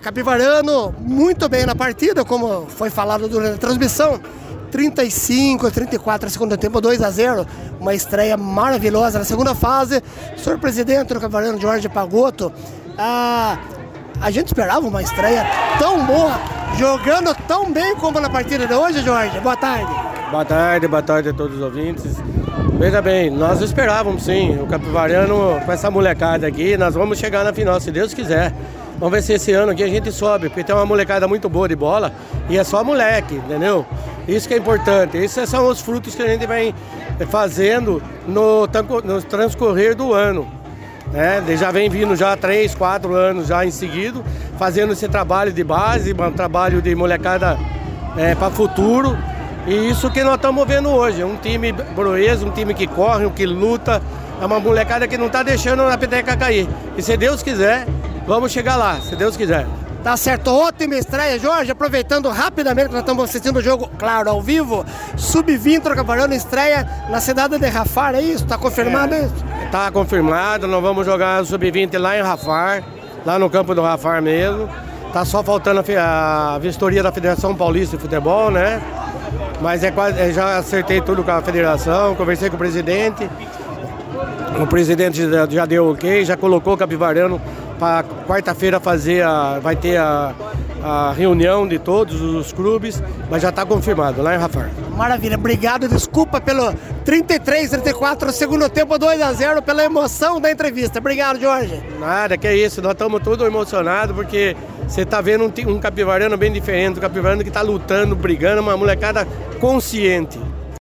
Capivarano muito bem na partida, como foi falado durante a transmissão. 35-34 segundo tempo, 2-0. Uma estreia maravilhosa na segunda fase. Senhor presidente do Capivarano, Jorge Pagotto, a gente esperava uma estreia tão boa, jogando tão bem como na partida de hoje, Jorge. Boa tarde. Boa tarde a todos os ouvintes. Veja bem, nós esperávamos sim, o Capivarano com essa molecada aqui, nós vamos chegar na final, se Deus quiser. Vamos ver se esse ano aqui a gente sobe, porque tem uma molecada muito boa de bola e é só moleque, entendeu? Isso que é importante, esses são os frutos que a gente vem fazendo no transcorrer do ano. Já vem vindo já 3, 4 anos já em seguida, fazendo esse trabalho de base, um trabalho de molecada para futuro. E isso que nós estamos vendo hoje, um time proeso, um time que corre, que luta, é uma molecada que não está deixando a peteca cair. E se Deus quiser, vamos chegar lá, se Deus quiser. Tá certo, ótima estreia, Jorge. Aproveitando rapidamente que nós estamos assistindo o jogo, claro, ao vivo. Sub-20 do Capivarano estreia na cidade de Rafar, é isso? Tá confirmado isso? Tá confirmado, nós vamos jogar o Sub-20 lá em Rafar, lá no campo do Rafar mesmo. Tá só faltando a vistoria da Federação Paulista de Futebol, né? Mas já acertei tudo com a federação, conversei com o presidente. O presidente já deu ok, já colocou o Capivarano para quarta-feira vai ter a reunião de todos os clubes, mas já está confirmado lá em Rafar. Maravilha, obrigado, desculpa pelo 33-34, segundo tempo 2-0, pela emoção da entrevista. Obrigado, Jorge. Nada, que é isso, nós estamos todos emocionados porque você está vendo um Capivarano bem diferente, um Capivarano que está lutando, brigando, uma molecada consciente.